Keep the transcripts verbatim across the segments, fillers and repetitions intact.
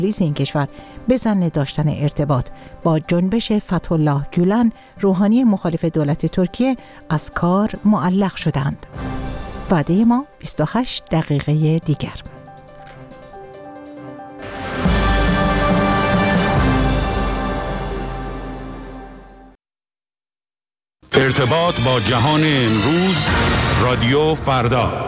پلیس این کشور به ظن داشتن ارتباط با جنبش فتح الله گولن، روحانی مخالف دولت ترکیه، از کار معلق شدند. وعده ما بیست و هشت دقیقه دیگر. ارتباط با جهان امروز، رادیو فردا.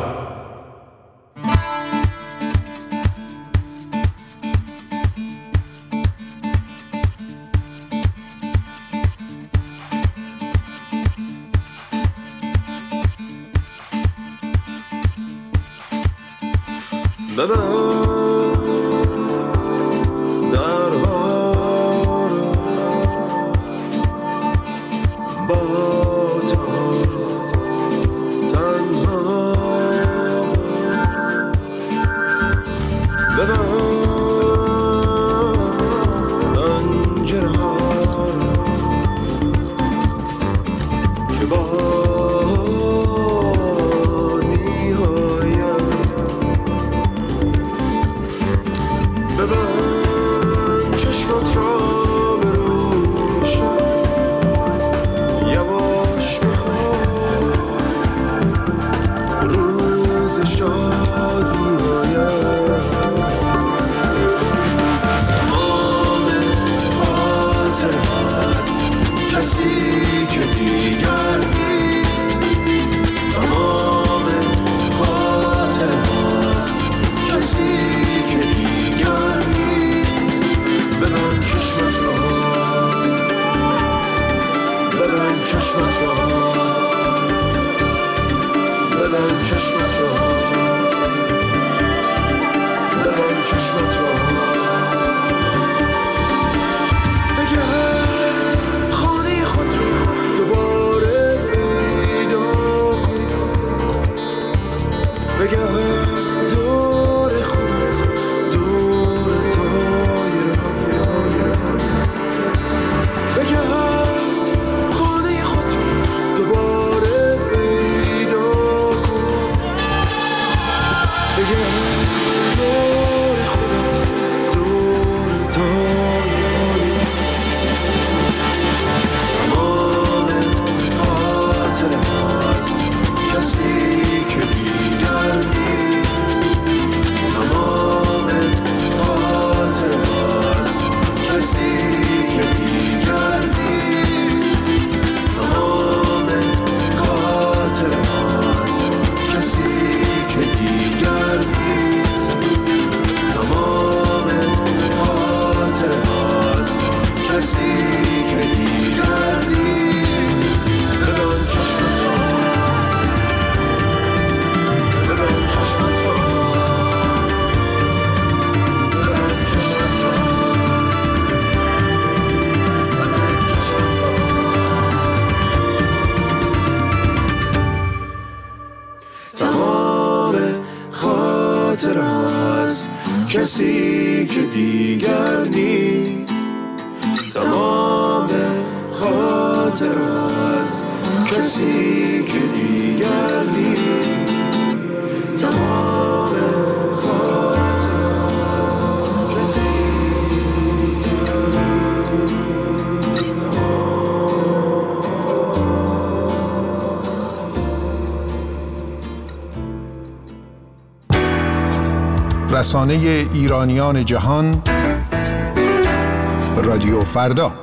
کسی که دیگر نیست، تمام خاطر از کسی که دیگر نیست، تمام خاطر از کسی رسانه ایرانیان جهان، رادیو فردا.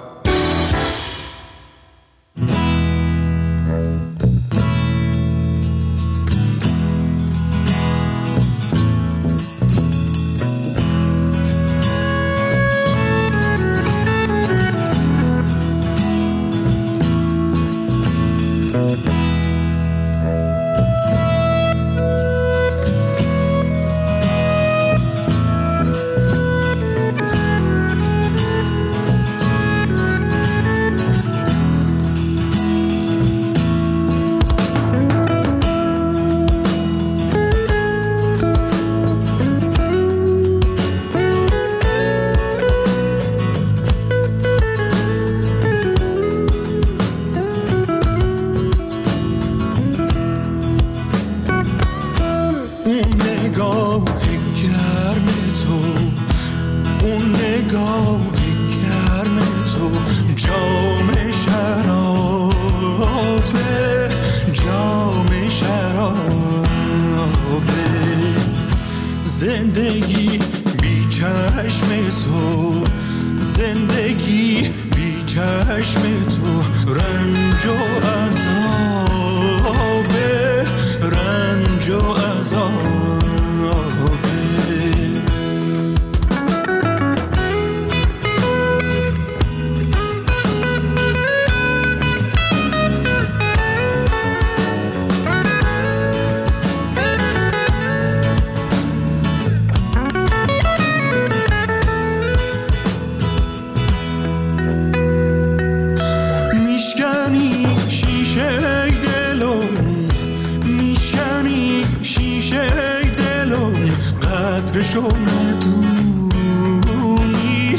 نگاه گرم تو جام شرابه، جام شرابه. زندگی بی چشم تو، زندگی بی چشم تو رنج و عذابه، رنج و عذابه. قدرشو ندونی،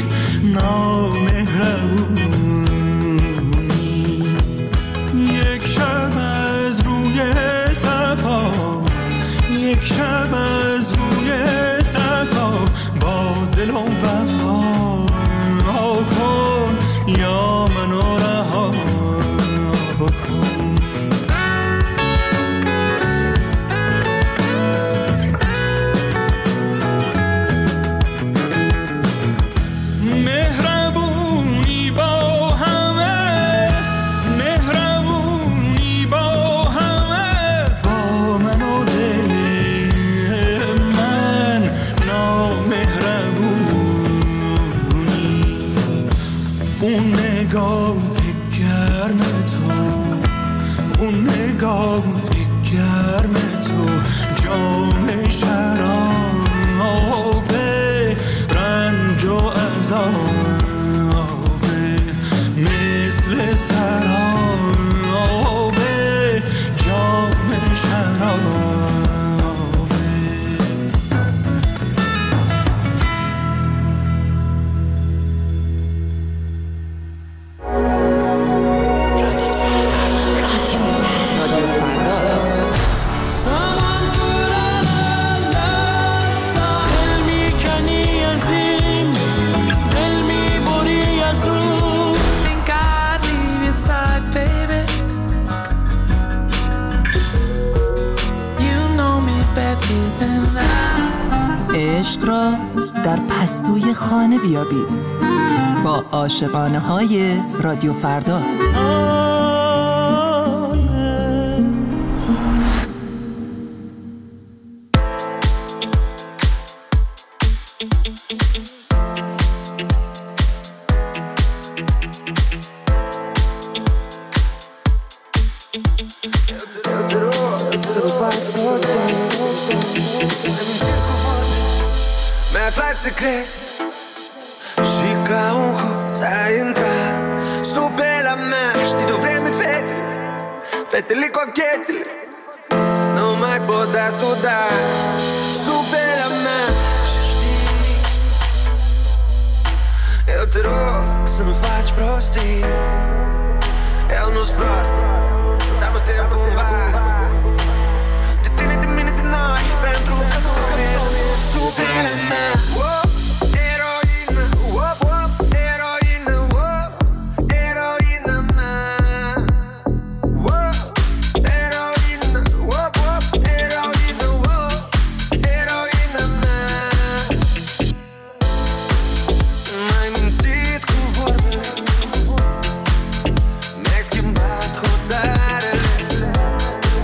نامهربونی. یک شب از روی صفا، یک شب از روی صفا با دل و وفا کن یا منو رها کن. گرم تو جام شرابه، رنج و عذابه. مثل سرابه جام شرابه. عشق را در پستوی خانه بیابید با عاشقانه های رادیو فردا. Secreto, chica un cosa entrare su bella match, ti dovremmo fette, fette lì conchetti, non mai potuto dare su bella match. Eu te rogo se não faz prostinho, eu não se prosto, dá-me tempo um vai, de tine de mine de noi, pentru că tu ești su bella match.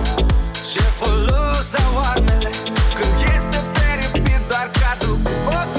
Când este fericit doar cadru cu ochii.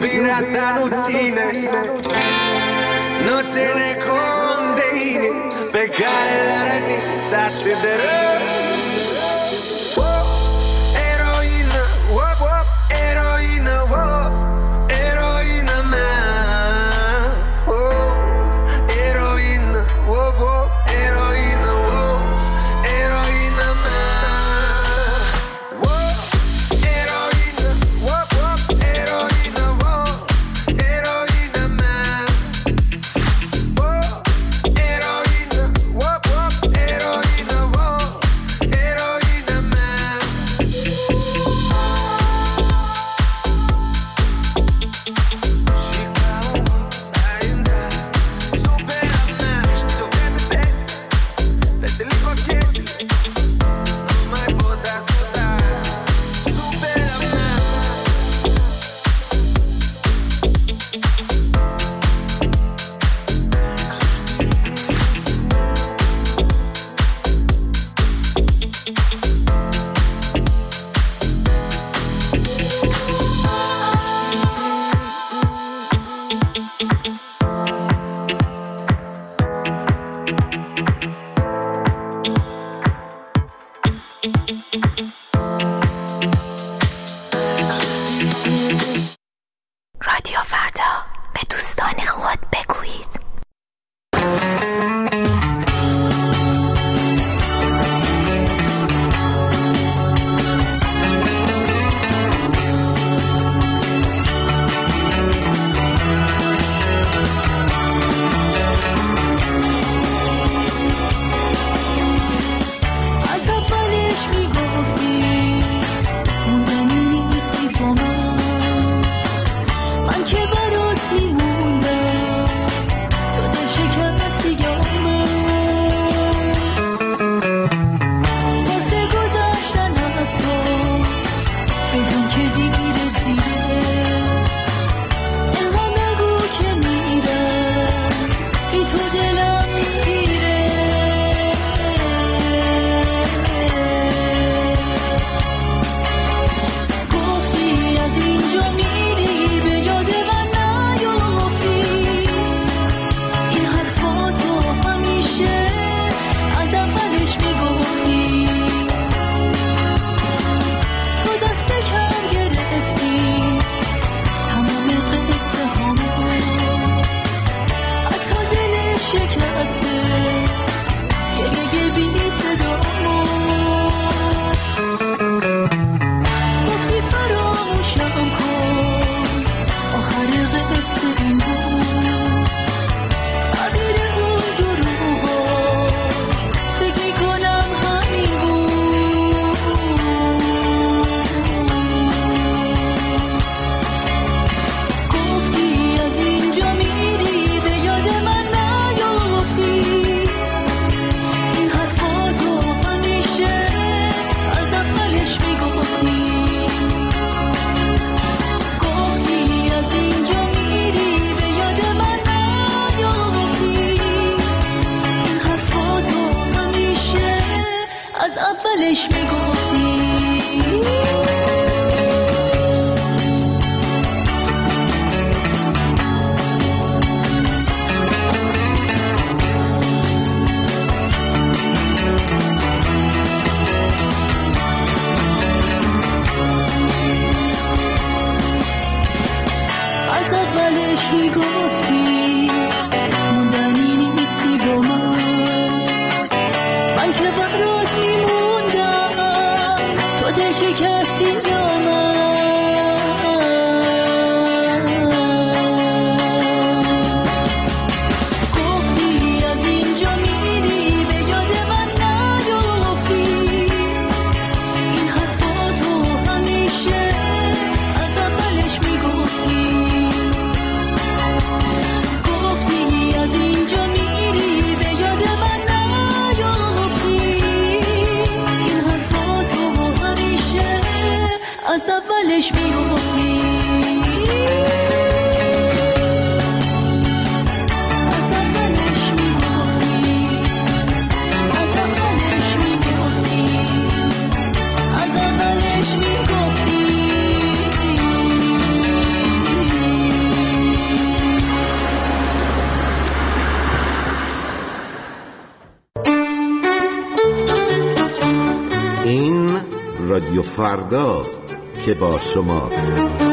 pirata nuzzine, non se ne condeine, peccare la ranita te dere. Eroina, wop wop, eroina, wop, eroina ma. Eroina, wop wop, eroina, wop, eroina ma. Eroina, wop wop, eroina, wop, eroina ma. Eroina, wop wop, eroina, wop, eroina ma. رادیو فردا، به دوستان خود بگویید. از اولش میگفتی موندنی نیستی با من، من که برات میموندم تو دل شکستی یا من. واسه گذشتن از تو بدون که دیره دیره، اینقدر نگو که میرم بی تو دلم میگیره. گفتی از اینجا میری به یاد من نیافتی، این حرفاتو همیشه از اولش میگفتی. تو دست کم گرفتی تمام قصه هامو، حتی دل شکسته گریه بینی صدامو. گفتی فراموشم کن آخر قصه این بود، تعبیر اون دروغات فکر میکنم همین بود. گفتی از اینجا میری به یاد من نیافتی، این حرفاتو همیشه از اولش میگفتی. گفتی از اینجا میری به یاد من نیافتی، این حرفاتو همیشه از اولش میگفتی. از اولش میگفتی موندنی نیستی با من، من که برات میموندم تو دل شکستی یا من. گفتی از اینجا میری به یاد من نیافتی، این حرفاتو همیشه از اولش میگفتی. گفتی از اینجا میری به یاد من نیافتی، این حرفاتو همیشه از اولش میگفتی. از اولش میگفتی، از اولش میگفتی، از اولش میگفتی. رادیو فرداست که با شماست.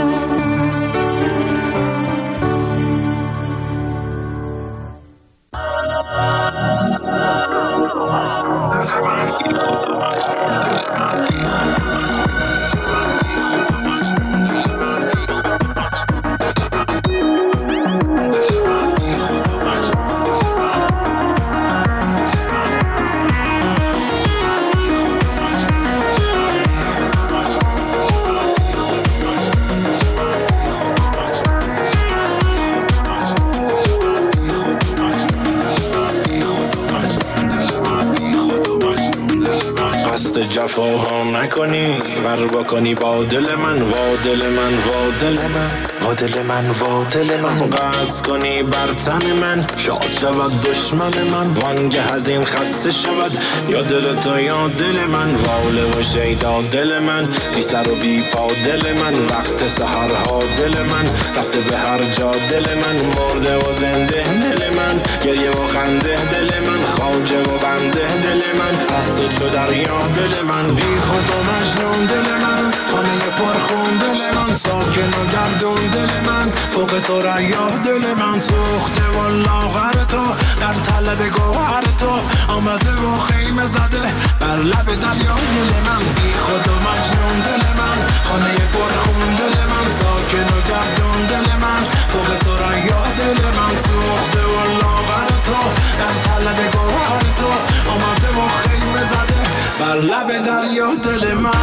جفاها نکنی ور بکنی با دل من وا دل من وا دل من وا دل من وا دل من قصد کنی بر تن من شاد شود دشمن من وانگه از این خسته شود یا دل تو یا دل من واله و شیدا دل من بی سر و بی پا دل من وقت سحرها دل من رفته به هر جا دل من مرده و زنده دل من گریه و خنده دل من خواجه و بنده دل من از تو چو دریا دل من بی خود و مجنون دل من خانه پرخون دل من ساکن و گردون دل من فوق ثریا دل من سوخته و لاغر تو در طلب گوهر تو آمده و خیمه زده بر لب دریا دل من بی خود و مجنون دل من خانه پرخون دل من ساکن و گردون دل من فوق ثریا دل من سوخته و لاغر تو در طلب گوهر تو آمده و خیمه زده بر لب دریا دل من.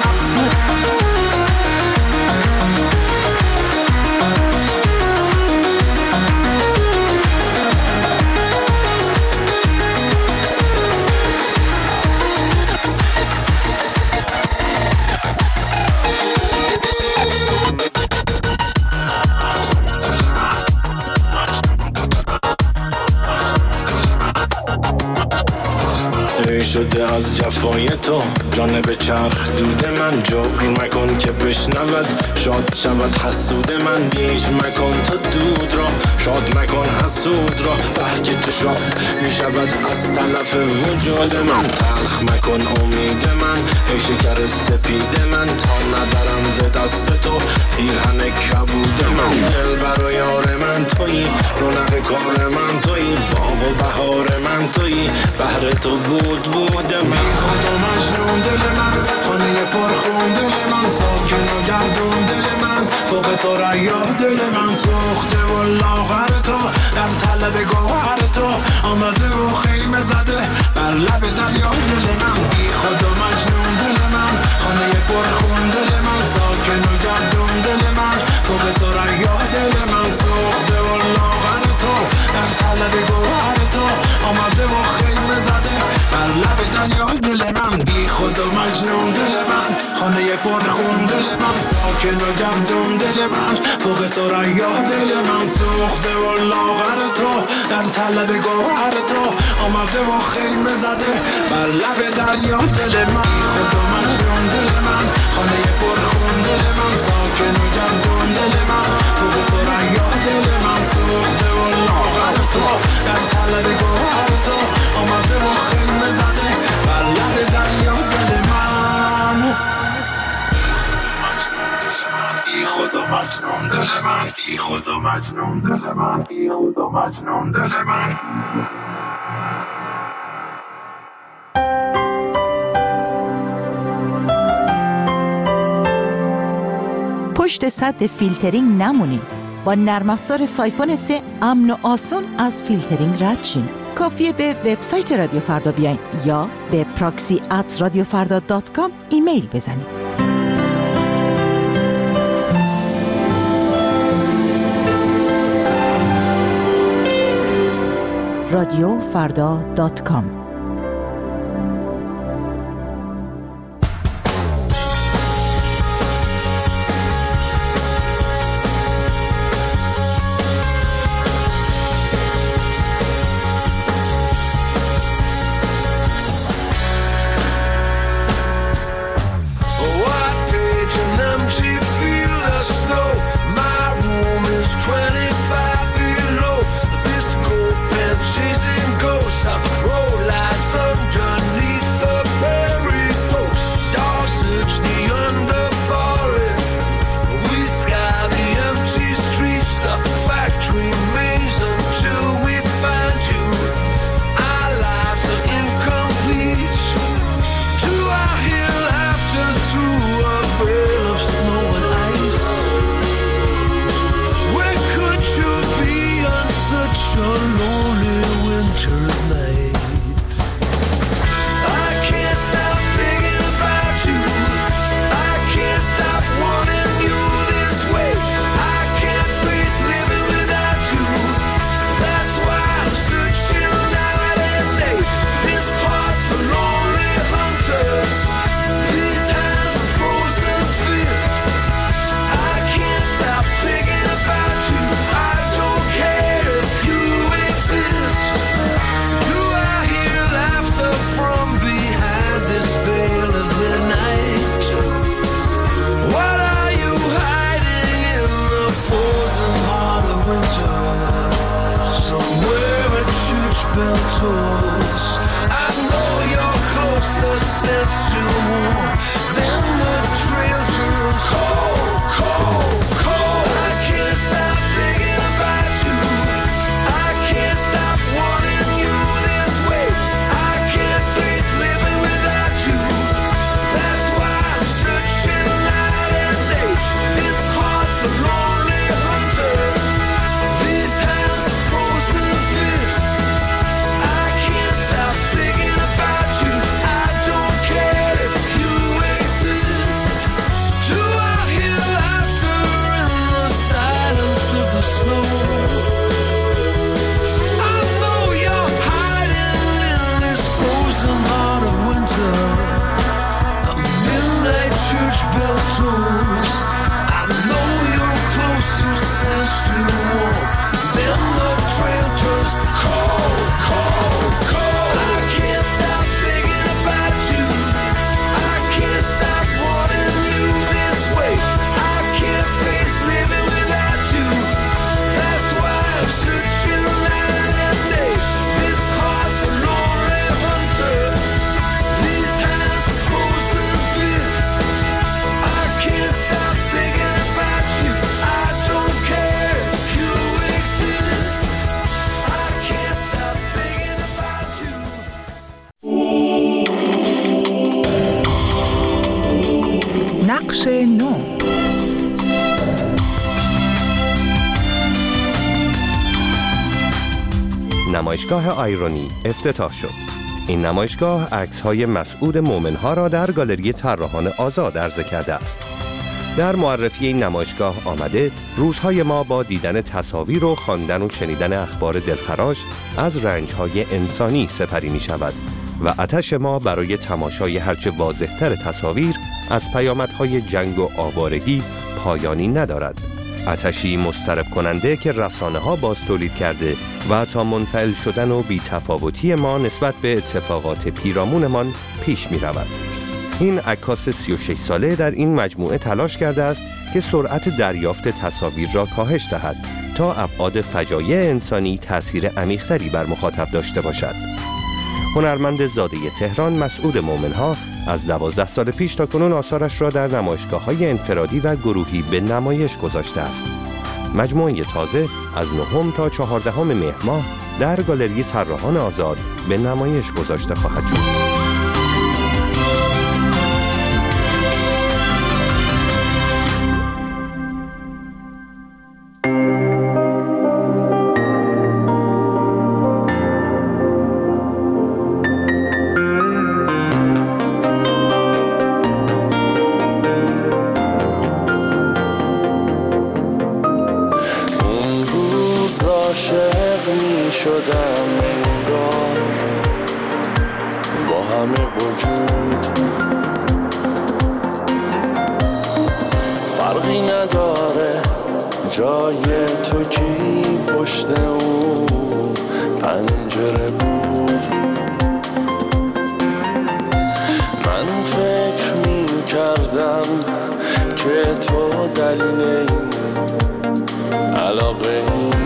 شده از جفای تو جانب چرخ دود من جبر مکن که بشنود شاد شود حسود من بیش مکن تو دود را شاد مکن حسود را به که تو شاد می شود از تلف وجود من تلخ مکن امید من ای شکر سپید من تا ندارم ز دست تو پیرهن کبود من دل بر و یار من تویی رونق کار من تویی باغ و بهار من تویی بهر تو بود بود من خود و مجنون دل من خانه پرخون دل من ساکن و گردون دل من فوق ثریا دل من سوخته و لاغر تو در طلب گوهر تو آمده و خیمه زده بر لب دریا دل من بی خود و مجنون دل من خانه پرخون دل من ساکن و گردون دل من فوق ثریا دل من سوخته و لاغر تو در طلب گوهر تو آمده و خیمه زده بر لب دریا دل من بی خود و مجنون دل من خانه پرخون دل من ساکن و گردون دل من فوق ثریا دل من سوخته و لاغر تو در طلب گوهر تو آمده و خیمه زده بر لب دریا دل من بی خود و مجنون دل من خانه پرخون دل من ساکن و گردون دل من فوق ثریا دل من سوخته و لاغر تو در طلب گوهر تو آمده و خیمه زده بر لب دریا دل من بی خود و مجنون دل من بی خود و مجنون دل من بی خود و مجنون دل من. پشت سد فیلترینگ نمونید. با نرم افزار سایفون سه امن و آسون از فیلترینگ رد شین. کافیه به وبسایت رادیو فردا بیاین یا به پراکسی ات رادیو فردا دات کام ایمیل بزنید. رادیو فردا دات کام. Roll out. sense to more than the trail turns cold, cold, cold. I can't stop thinking about you. I can't stop wanting you this way. I can't face living without you. That's why I'm searching night and day. This heart's a lonely hunter. These hands are frozen fists. I can't stop thinking about you. I don't care if you exist. Do I hear laughter in the silence of the snow? I know you're hiding in this frozen heart of winter. The midnight church bell tolls. I know you're closer, sister, warm. Then the trail turns cold, cold, cold. I can't stop thinking about you. I can't stop wanting you this way. I can't face living without you. That's why I'm searching night and day. This heart's a lonely hunter. These hands are frozen fists. I can't stop thinking about you. I don't care if you exist. I can't stop thinking about you. نقش نو. نمایشگاه آیرونی افتتاح شد. این نمایشگاه عکس‌های مسعود مومن‌ها را در گالری طراحان آزاد عرضه کرده است. در معرفی این نمایشگاه آمده روزهای ما با دیدن تصاویر و خواندن و شنیدن اخبار دلخراش از رنج‌های انسانی سپری می‌شود و آتش ما برای تماشای هرچه واضح‌تر تصاویر از پیامدهای جنگ و آوارگی پایانی ندارد. آتشی مضطرب کننده که رسانه‌ها باز تولید کرده و تا منفعل شدن و بی‌تفاوتی ما نسبت به اتفاقات پیرامونمان پیش می‌رود. این عکاس سی و شش ساله در این مجموعه تلاش کرده است که سرعت دریافت تصاویر را کاهش دهد تا ابعاد فجایع انسانی تأثیر عمیق‌تری بر مخاطب داشته باشد. هنرمند زاده تهران مسعود مومن‌ها از دوازده سال پیش تا کنون آثارش را در نمایشگاه‌های انفرادی و گروهی به نمایش گذاشته است. مجموعه تازه از نهم تا چهاردهم مهر ماه در گالری طراحان آزاد به نمایش گذاشته خواهد شد. عاشق می شدم انگار با همه وجود، فرقی نداره جای تو کی پشت اون پنجره بود. من فکر می کردم که تو دلیل این علاقه ای،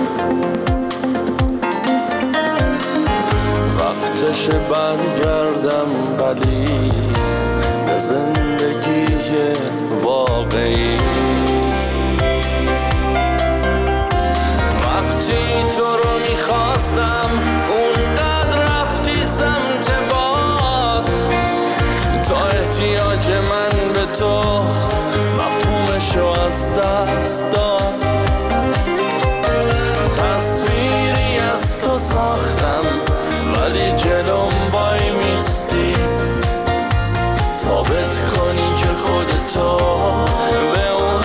وقتش برگردم ولی به زندگی واقعی. وقتی تو رو میخواستم اونقدر رفتی سمت باد، تا احتیاج من به تو مفهومشو از دست داد. تصویری از تو ساختم ولی جلوم وای میستی، ثابت کنی که خودتو به اون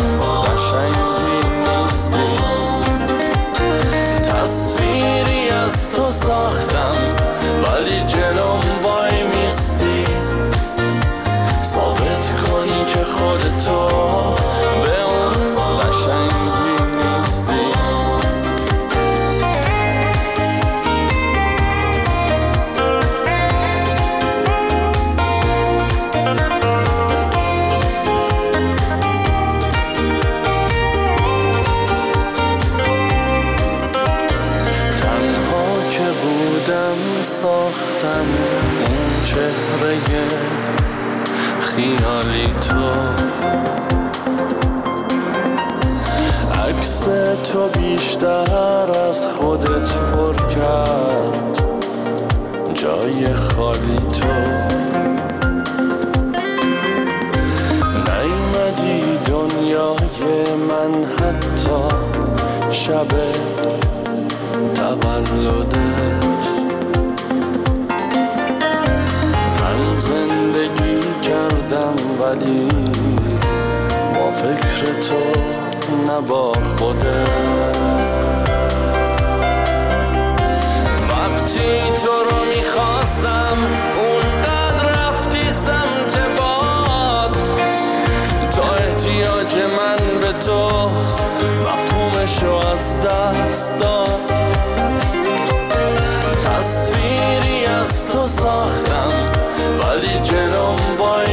چهره خیالی تو، عکس تو بیشتر از خودت پر کرد جای خالی تو. نیومدی دنیای من حتی شب تولدت، من زندگی کردم ولی با فکر تو نه با خودت. وقتی تو رو میخواستم اونقدر رفتی سمت باد، تا احتیاج من به تو مفهومشو از دست داد. تصویری از تو ساختم ولی جلوم وای